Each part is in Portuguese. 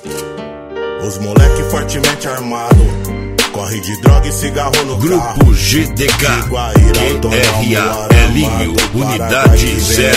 Os moleque fortemente armado, corre de droga e cigarro no Grupo carro. GDK, QRA, Elinho, unidade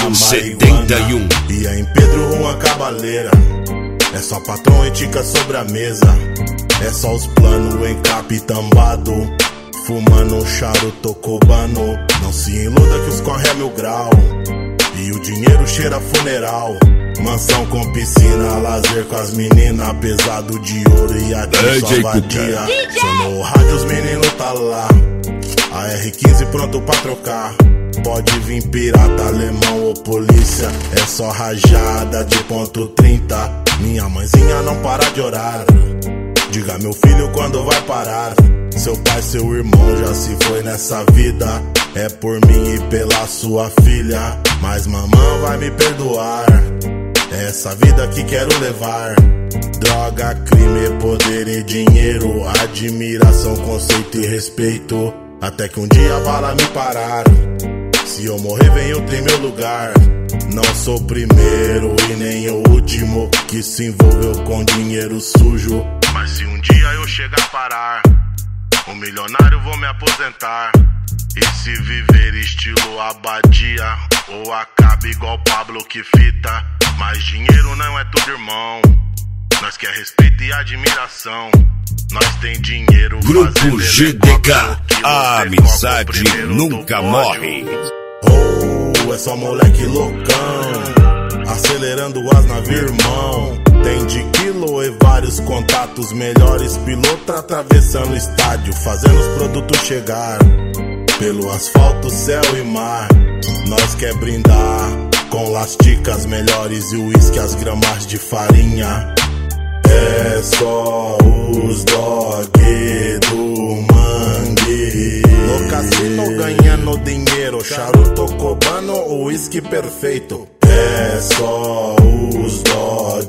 071. E é em Pedro Juan Cabaleira, é só patrão e tica sobre a mesa. É só os planos em capitambado, fumando um charuto cubano. Não se iluda que os corre é 1000 grau, e o dinheiro cheira funeral. Mansão com piscina, lazer com as meninas, pesado de ouro e a só vadia. Sonou o rádio, os meninos tá lá, a R15 pronto pra trocar. Pode vir pirata, alemão ou polícia, é só rajada de ponto 30. Minha mãezinha não para de orar, diga meu filho quando vai parar. Seu pai, seu irmão já se foi nessa vida, é por mim e pela sua filha, mas mamãe vai me perdoar. É essa vida que quero levar, droga, crime, poder e dinheiro, admiração, conceito e respeito, até que um dia a bala me parar. Se eu morrer vem outro em meu lugar, não sou o primeiro e nem o último que se envolveu com dinheiro sujo. Mas se um dia eu chegar a parar, um milionário vou me aposentar. E se viver estilo Abadia, ou acabe igual Pablo que fita. Mas dinheiro não é tudo, irmão, nós quer respeito e admiração. Nós tem dinheiro. Grupo GDK, a amizade nunca morre. Oh, é só moleque loucão, acelerando as navios, irmão. Tem de quilo e vários contatos, melhores pilotos atravessando o estádio, fazendo os produtos chegar pelo asfalto, céu e mar. Nós quer brindar com lasticas melhores e uísque, as gramas de farinha. É só os dog do mangue, no cassino ganhando dinheiro, charuto cubano, uísque perfeito. É só os dog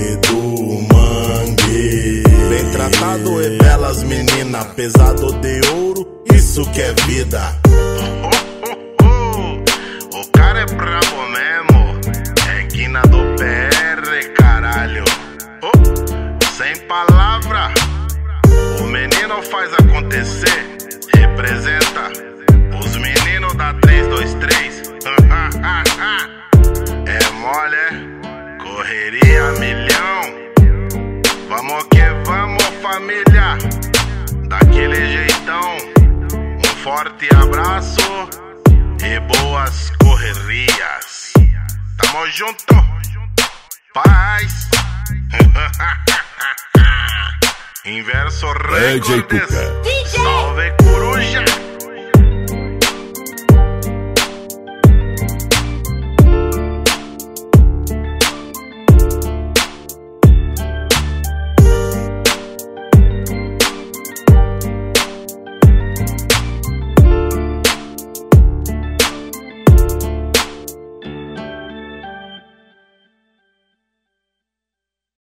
do mangue, bem tratado e belas menina, pesado de ouro, isso que é vida. O cara é brabo mesmo, é guina do PR, caralho. Sem palavra, o menino faz acontecer, representa os meninos da 323. É mole, correria milhão. Vamos que vamos, família, daquele jeitão. Um forte abraço e boas correrias. Tamo junto, paz. Inverso recorde.